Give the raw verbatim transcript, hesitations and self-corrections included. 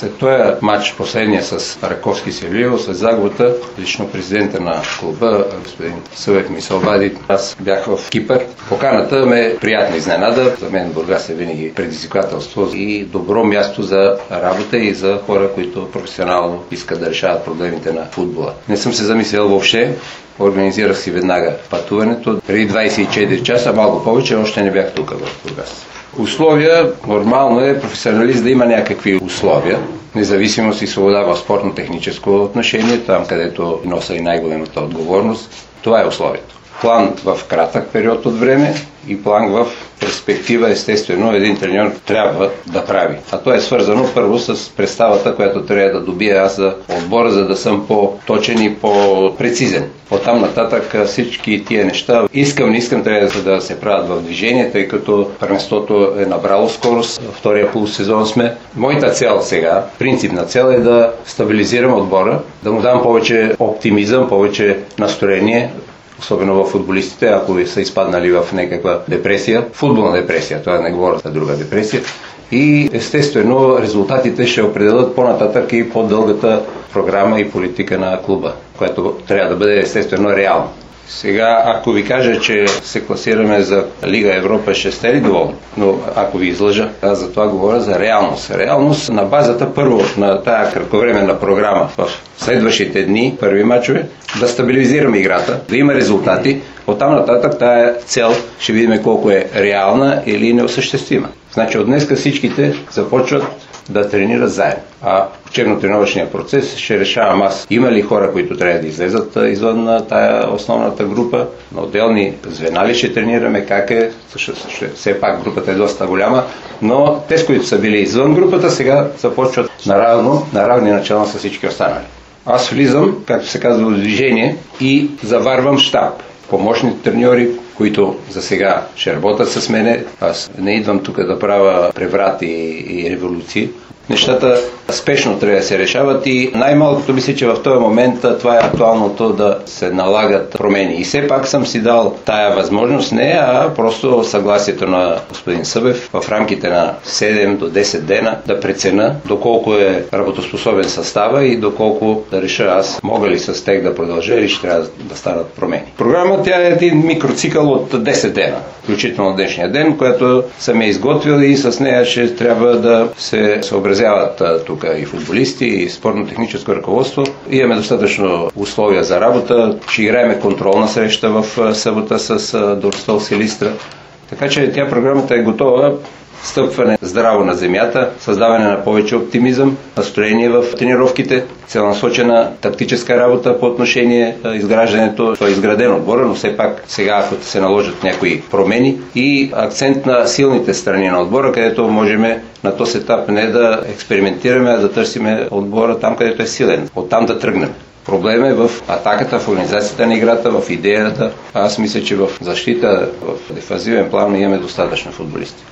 След този матч, последния с Раковски Севлиево, след загубата, лично президента на клуба, господин Събев ми се обади. Аз бях в Кипър. Поканата ме е приятна изненада. За мен Бургас е винаги предизвикателство и добро място за работа и за хора, които професионално искат да решават проблемите на футбола. Не съм се замислял въобще. Организирах си веднага пътуването. Преди двадесет и четири часа, малко повече, още не бях тук в Бургас. Условия, нормално е професионалист да има някакви условия. Независимост и свобода в спортно-техническо отношение, там където носа и най-голямата отговорност. Това е условието. План в кратък период от време и план в перспектива, естествено, един треньор трябва да прави. А то е свързано първо с представата, която трябва да добия аз за отбора, за да съм по-точен и по-прецизен. Оттам нататък всички тия неща, искам, не искам, трябва да се правят в движение, тъй като първенството е набрало скорост, във втория полусезон сме. Моята цел сега, принципна цел е да стабилизирам отбора, да му дам повече оптимизъм, повече настроение, особено в футболистите, ако са изпаднали в някаква депресия, футболна депресия, това не говоря за друга депресия. И естествено резултатите ще определят по-нататък и по-дългата програма и политика на клуба, която трябва да бъде естествено реална. Сега, ако ви кажа, че се класираме за Лига Европа, ще сте ли доволни? Но ако ви излъжа, аз за това говоря за реалност. Реалност на базата първо на тая кратковременна програма в следващите дни, първи мачове, да стабилизираме играта, да има резултати. Оттам нататък тая цел ще видим колко е реална или неосъществима. Значи от днеска всичките започват да тренират заедно. А учебно-тренировъчния процес ще решавам аз. Има ли хора, които трябва да излезат извън тая основната група? На отделни звена ли ще тренираме? Как е? Все пак групата е доста голяма, но те, които са били извън групата, сега започват наравно, на равни начала с всички останали. Аз влизам, както се казва, в движение и заварвам щаб. Помощните треньори, които за сега ще работят с мене. Аз не идвам тук да правя преврати и революции. Нещата спешно трябва да се решават и най-малкото мисля, че в този момент това е актуалното да се налагат промени. И все пак съм си дал тая възможност, не, а просто съгласието на господин Събев в рамките на седем до десет дена да преценя доколко е работоспособен състава и доколко да реша аз мога ли с тех да продължа или ще трябва да станат промени. Програма тя е един микроцикъл от десет дена, включително днешния ден, който съм я изготвил и с нея ще трябва да се съобразяват тук и футболисти, и спортно-техническо ръководство. Имаме достатъчно условия за работа. Ще играем контролна среща в събота с Дорстол Силистра. Така че тя програмата е готова. Стъпване здраво на земята, създаване на повече оптимизъм, настроение в тренировките, целенасочена тактическа работа по отношение на изграждането. Това е изградено отбора, но все пак сега, ако се наложат някои промени и акцент на силните страни на отбора, където можем на този етап не да експериментираме, а да търсиме отбора там, където е силен. Оттам да тръгнем. Проблем е в атаката, в организацията на играта, в идеята. Аз мисля, че в защита, в дефазивен план имаме достатъчно футболисти.